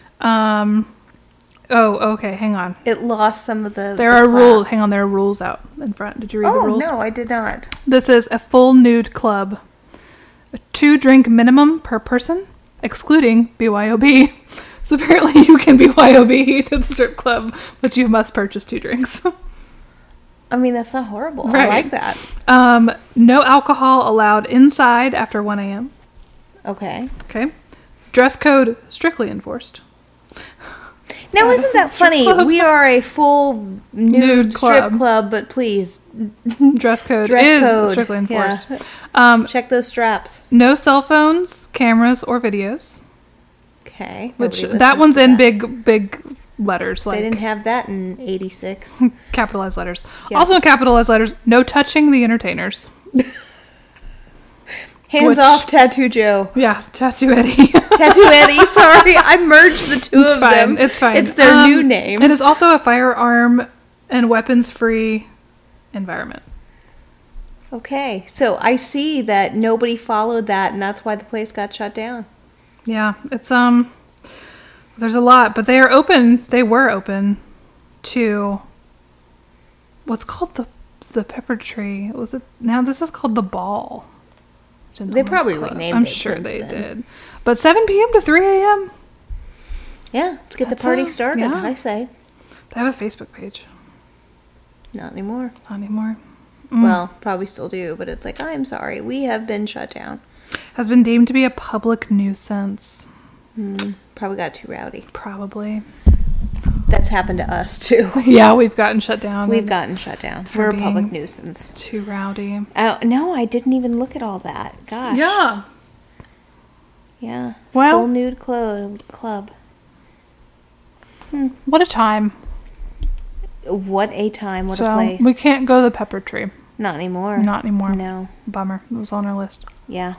Oh, okay. Hang on. It lost some of the. There the are rules. class. Hang on. There are rules out in front. Did you read the Oh rules? no, I did not. This is a full nude club. A 2-drink minimum per person, excluding BYOB. So apparently you can BYOB to the strip club, but you must purchase 2 drinks. I mean, that's not horrible. I Right. like that. No alcohol allowed inside after 1 a.m. Okay. Okay. Dress code strictly enforced. Now, isn't that funny? club. We are a full nude strip club, but please, Dress code Dress is code. strictly enforced. Yeah. Check those straps. No cell phones, cameras, or videos. Okay. Which Nobody that listens one's to in that. big letters, They like didn't have that in 86. capitalized letters. Yeah. Also capitalized letters, no touching the entertainers. Hands off, Tattoo Joe. Yeah, Tattoo Eddie. Tattoo Eddie. Sorry, I merged the two It's of fine. them. It's fine. It's their new name. It is also a firearm and weapons-free environment. Okay, so I see that nobody followed that, and that's why the place got shut down. Yeah, it's there's a lot, but they are open. They were open to what's called the Pepper Tree. Was it now? This is called the Ball. They probably Club. renamed I'm it sure since they then. did. But 7 p.m. to 3 a.m. Yeah, let's get That's the party a- started, yeah. I say. They have a Facebook page. Not anymore. Not anymore. Well, probably still do, but it's like, I'm sorry, we have been shut down. Has been deemed to be a public nuisance. Probably got too rowdy. Probably. That's happened to us, too. Yeah, we've gotten shut down. We've and gotten shut down. For We're a being- public nuisance. too rowdy. No, I didn't even look at all that. Gosh. Yeah. Yeah. Well- Full nude club. What a time. What a time. What so a place. we can't go to the Pepper Tree. Not anymore. Not anymore. No. Bummer. It was on our list. Yeah.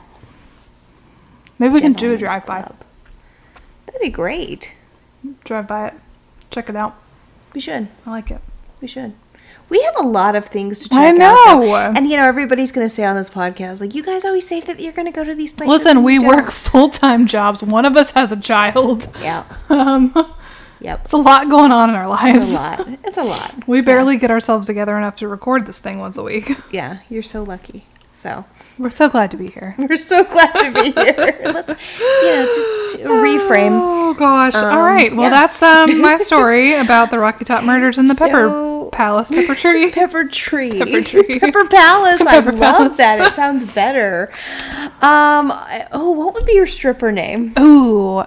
Maybe we can do a Gentlemen's drive-by. club. That'd be great. Drive by it. Check it out. We should. I like it. We should. We have a lot of things to check I out. know. though. And, everybody's going to say on this podcast, like, you guys always say that you're going to go to these places. Listen, and we you work don't." full-time jobs. One of us has a child. Yeah. Yep. It's a lot going on in our lives. It's a lot. It's a lot. We barely get ourselves together enough to record this thing once a week. Yeah, you're so lucky. So We're so glad to be here. we're so glad to be here. Let's, just reframe. Oh gosh! All right. Well, yeah. that's my story about the Rocky Top murders and the Pepper So- Palace, Pepper Tree. Pepper Tree. Pepper Tree. Pepper Palace. I Pepper love Palace. that. It sounds better. What would be your stripper name? Ooh.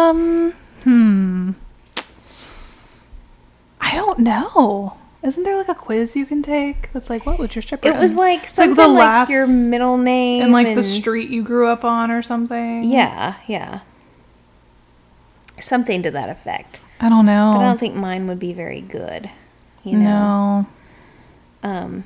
I don't know. Isn't there like a quiz you can take that's like, what would your stripper? It was name? like It's something the like last your middle name and like the street you grew up on or something. Yeah. Something to that effect. I don't know. But I don't think mine would be very good. No. Um,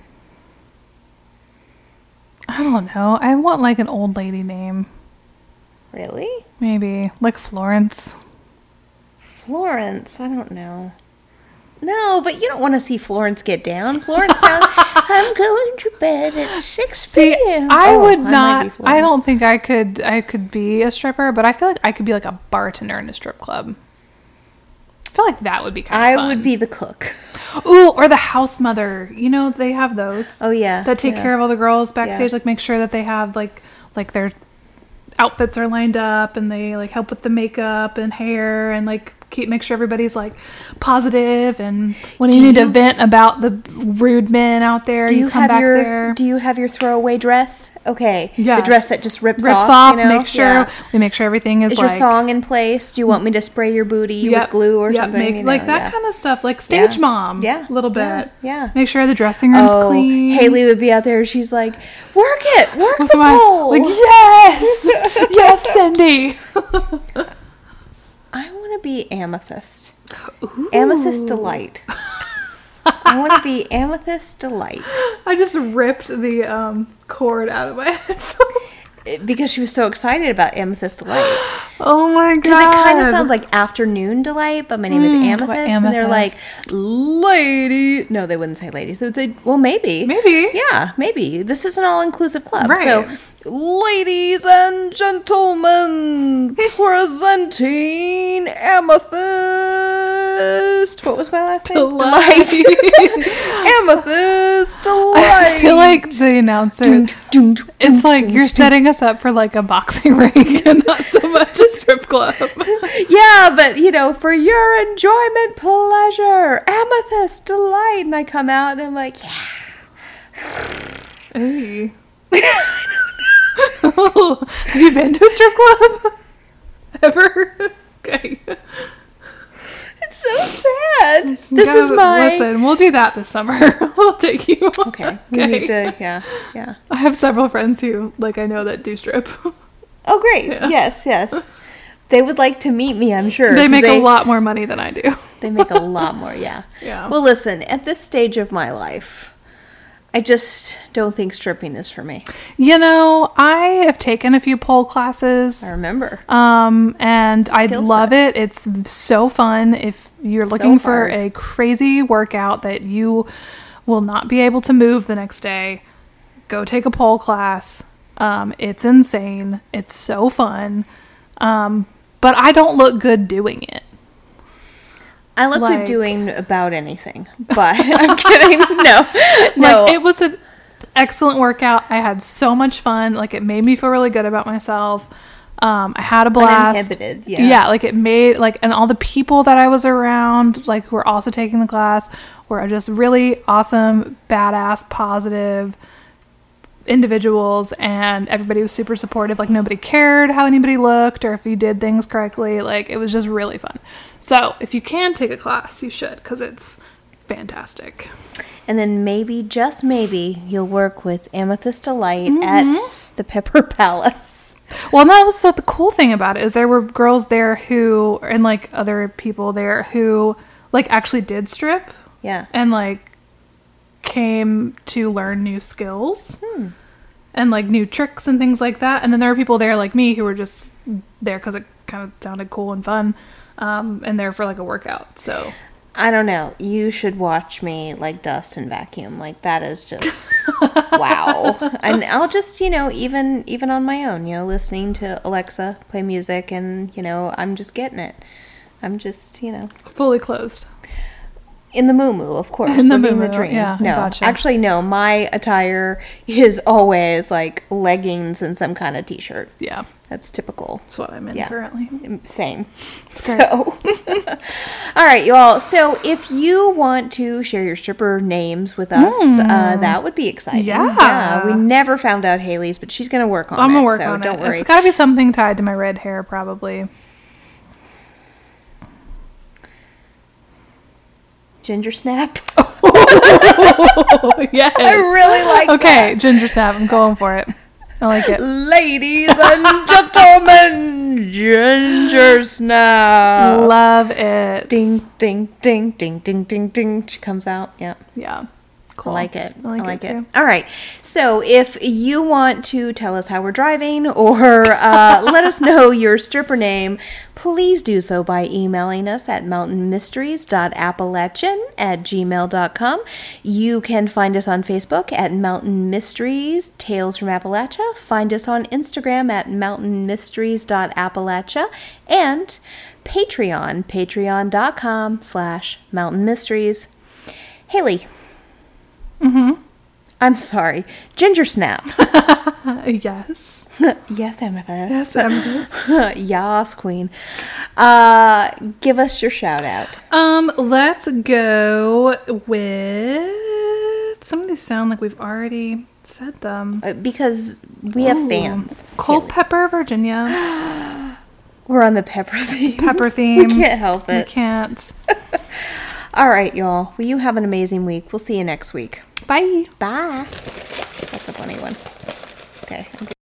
I don't know. I want like an old lady name. really? Maybe. Like Florence. Florence? I don't know. No, but you don't want to see Florence get down. Florence sounds, I'm going to bed at 6 See, p.m. I Oh, would might be not. I Florence. don't think I could be a stripper, but I feel like I could be like a bartender in a strip club. I feel like that would be kind of fun. I would be the cook. Ooh, or the house mother. You know, they have those. Oh, yeah. That take yeah. care of all the girls backstage, Yeah. like make sure that they have like their outfits are lined up and they like help with the makeup and hair and like make sure everybody's like positive, and when you need to vent about the rude men out there, Do you come have back your there. Do you have your throwaway dress? Okay. Yes. The dress that just rips off. off. Make sure Yeah. we make sure everything is Is like your thong in place? Do you want me to spray your booty with glue or something? Make, like that kind of stuff, like stage mom. Yeah. a little bit. Yeah. Make sure the dressing room's clean. Haley would be out there. She's like, work it, work With the my- pole. like yes, yes, Cindy. I want to be Amethyst. Amethyst Delight. I want to be Amethyst Delight. I just ripped the cord out of my head. Because she was so excited about Amethyst Delight. Oh my god! Because it kind of sounds like Afternoon Delight, but my name is Amethyst. And they're like, lady. No, they wouldn't say ladies. They would say, well, maybe. Maybe. Yeah, maybe. This is an all-inclusive club. Right. So, ladies and gentlemen, presenting Amethyst. What was my last name? Delight. Amethyst Delight. I feel like the announcer. It's like you're setting us up for like a boxing ring and not so much a strip club. Yeah, but for your enjoyment, pleasure, Amethyst Delight. And I come out and I'm like, yeah. Hey. Have you been to a strip club? Ever? Okay. It's so sad. This is my... Listen, we'll do that this summer. We'll take you. Okay. We need to, yeah. I have several friends who, I know that do strip. Oh, great. Yeah. Yes. They would like to meet me, I'm sure. They make a lot more money than I do. They make a lot more, yeah. Yeah. Well, listen, at this stage of my life, I just don't think stripping is for me. You know, I have taken a few pole classes. I remember. And I Skill love set. it. It's so fun. If you're looking for hard. a crazy workout that you will not be able to move the next day, go take a pole class. It's insane. It's so fun. But I don't look good doing it. I look like- good doing about anything, but I'm kidding. No. Like, it was an excellent workout. I had so much fun. Like, it made me feel really good about myself. I had a blast. Uninhibited, yeah. Yeah, like it made, like, and all the people that I was around, like, who were also taking the class, were just really awesome, badass, positive individuals, and everybody was super supportive. Like, nobody cared how anybody looked or if you did things correctly. Like, it was just really fun. So if you can take a class, you should, because it's fantastic. And then maybe, just maybe, you'll work with Amethyst Delight at the Pepper Palace. Well, and that was the cool thing about it, is there were girls there who, and like other people there who like actually did strip Yeah. and like came to learn new skills and like new tricks and things like that. And then there were people there like me who were just there because it kind of sounded cool and fun, and there for like a workout. So I don't know. You should watch me like dust and vacuum. Like, that is just wow. And I'll just, even on my own, listening to Alexa play music, and I'm just getting it. I'm just, fully clothed. in the moo-moo, of course. In the living moo-moo, the dream. yeah, I No, gotcha. actually, no. My attire is always like leggings and some kind of t-shirt. Yeah, That's typical. that's what I'm in Yeah. currently. Same. great. So, all right, you all. So, if you want to share your stripper names with us, that would be exciting. Yeah. We never found out Haley's, but she's going to work on it. I'm gonna work so on don't it. worry. It's got to be something tied to my red hair, probably. Ginger snap. Oh, yes. I really like Okay, ginger snap. I'm going for it. I like it. Ladies and gentlemen, ginger snap. Love it. Ding, ding, ding, ding, ding, ding, ding. She comes out. Yeah. Yeah. Cool. I like it. I like it too. All right. So if you want to tell us how we're driving or let us know your stripper name, please do so by emailing us at mountainmysteries.appalachian@gmail.com. You can find us on Facebook at Mountain Mysteries Tales from Appalachia. Find us on Instagram at mountainmysteries.appalachia, and Patreon, patreon.com/mountainmysteries. Haley. I'm sorry. Ginger snap. Yes. Yes, Amethyst. Yes, Amethyst. Yas, queen. Give us your shout out. Let's go with some of these sound like we've already said them. Because we have Ooh. fans. Culpeper, Virginia. We're on the pepper theme. Pepper We theme. can't help You it. can't. All right, y'all. Well, you have an amazing week. We'll see you next week. Bye. Bye. That's a funny one. Okay.